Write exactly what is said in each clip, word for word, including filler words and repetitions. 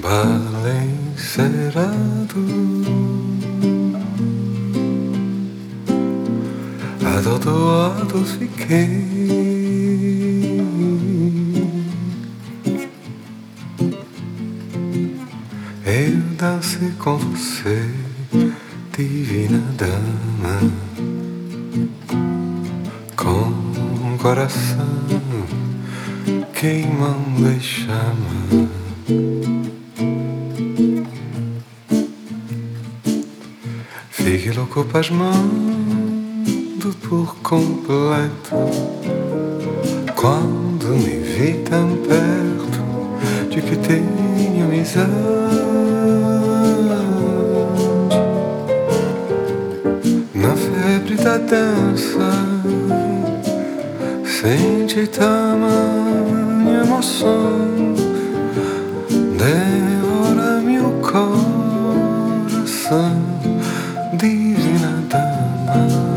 Vale encerrado, atordoado fiquei. Eu dancei com você, divina dama, com um coração queimando em chama. Fiquei louco pasmando por completo quando me vi tão perto de que tenho amizade. Na febre da dança senti tamanha emoção, devora-me o coração, divina dama.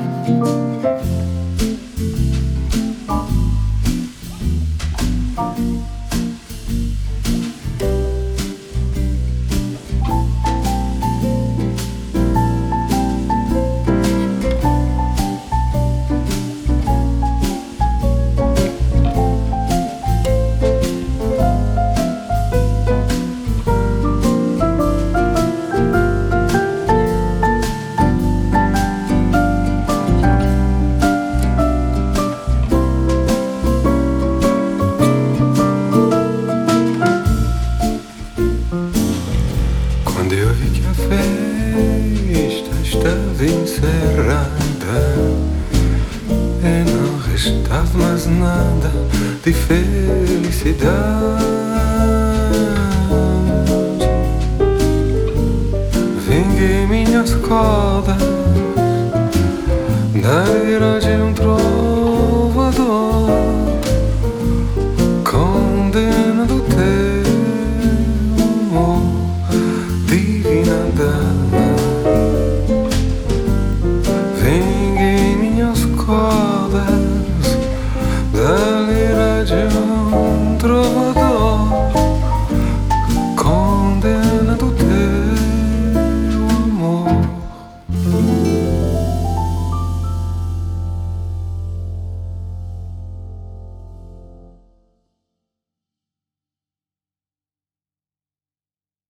Quando eu vi que a festa estava encerrada e não restava mais nada de felicidade, vinguei minhas cordas da viragem